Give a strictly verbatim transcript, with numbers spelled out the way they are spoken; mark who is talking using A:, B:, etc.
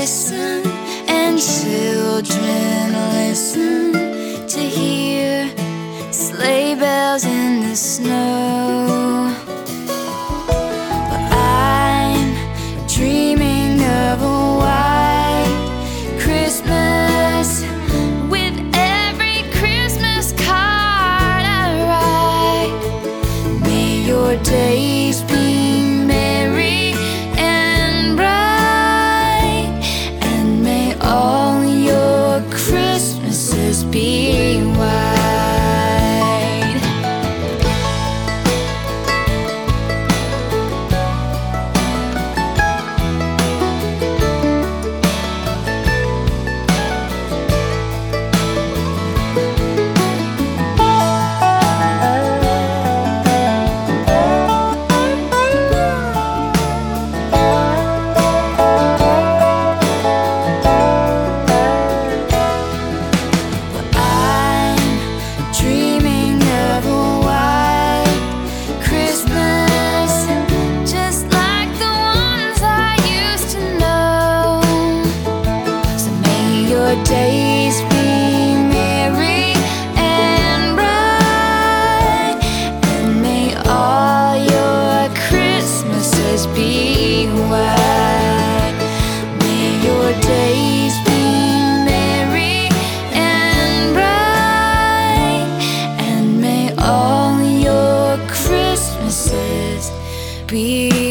A: listen, and children listen to hear sleigh bells in the snow. But I'm dreaming of a white Christmas, with every Christmas card I write. May your days be merry and bright, and may all your Christmases be white. Your days be merry and bright, and may all your Christmases be white. May your days be merry and bright, and may all your Christmases be